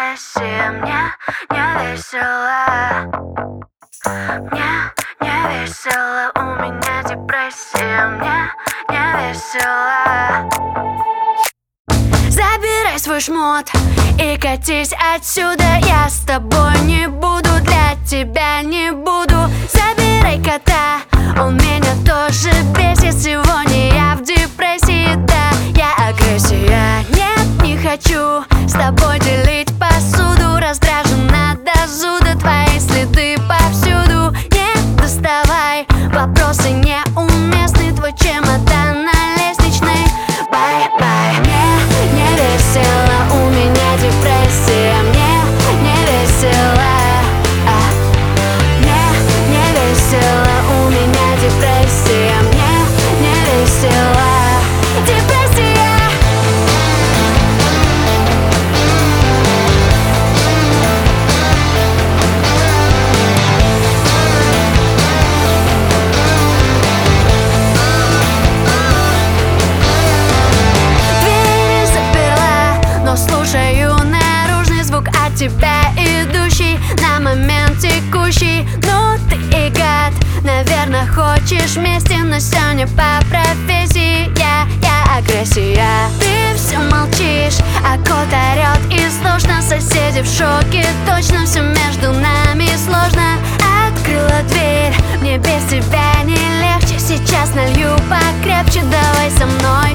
депрессии. Мне не весело, мне не весело, у меня депрессия. Мне не весело. Забирай свой шмот и катись отсюда. Я с тобой не буду, для тебя не буду. Забирай кота, он меня тоже бесит. Сегодня я в депрессии, да, я агрессия. Нет, не хочу с тобой делить посуду. Раздражена до зуда, твои следы повсюду. Не доставай, вопросы неуместны. Твой чемодан на лестничной. Бай-бай. Мне не весело, у меня депрессия. Мне не весело, мне не весело, у меня депрессия. Мне не весело, депрессия. Двери заперла, но слушаю наружный звук от тебя, идущий на момент текущий. Ну ты и гад, наверное, хочешь вместе, но все не по профессии. Я агрессия. Ты все молчишь, а кот орет и сложно. Соседи в шоке, точно все между нами сложно. Открыла дверь, мне без тебя не легче. Сейчас налью покрепче, давай со мной.